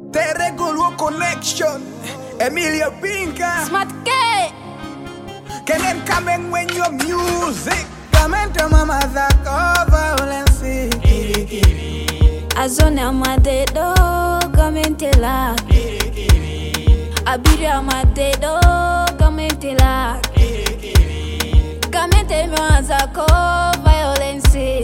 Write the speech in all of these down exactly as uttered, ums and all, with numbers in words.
Te regulo connection. Emilio Pinka. Smart K. Can then coming when your music. Come to mama that violence. Azona madedo gamentela. Abiria madedo gamentela. Gamente mazako violence.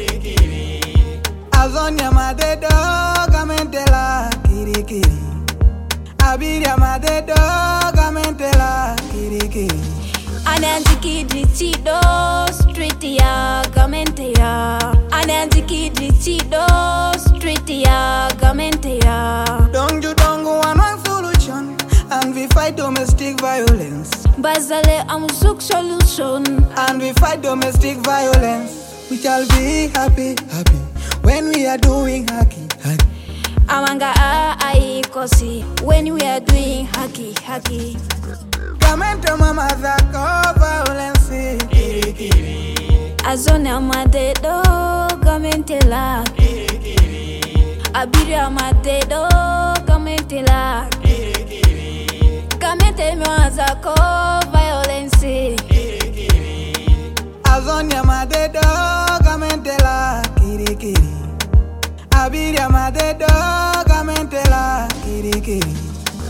Azonia madedo gamentela kirikiri. Abiria madedo gamentela kirikiri. Ananjiki dritido street ya gamente ya. Ananjiki dritido street ya gamente ya. Don't you don't go on one solution, and we fight domestic violence. Bazale amuzuk solution, And we fight domestic violence. We shall be happy, happy when we are doing haki, haki. Amanga a aikosi when we are doing haki haki. Kamento mama zako violence. Azona madedo gamentela. Abiria madedo gamentela. Gamente mazako violence. Azonia madedo gamentela kirikiri. Abiria madedo gamentela kirikiri.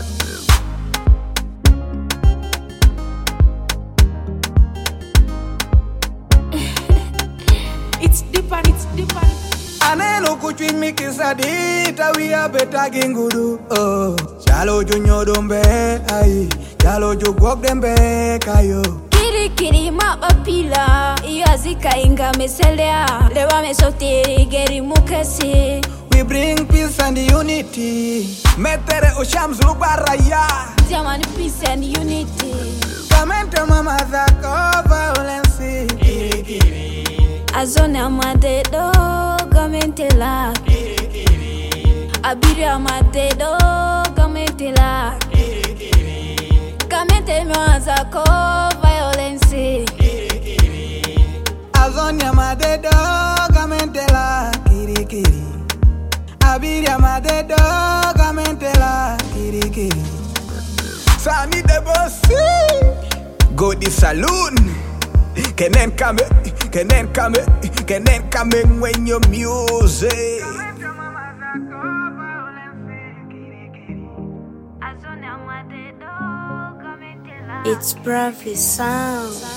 It's deeper, it's deeper. Aneno kuchwin mikisadita we are better gingudu. Oh, chalo junyo dombe ai, chalo jugok dembe kayo. Kiri kiri mapapila Iazika inga meselea Lewa mesotiri geri mukesi. We bring peace and unity. Metere ushams lubaraya. Diamond peace and unity. Kamento mama zako violence. Azona madedo gamentela. Abiria madedo gamentela. Gamente mazako violence. Azonia madedo gamentela kirikiri. Abiria madedo gamentela kirikiri. Sani de Bossi. Go the saloon. Can then come, can then come, can then come when your music. It's Bravi sound.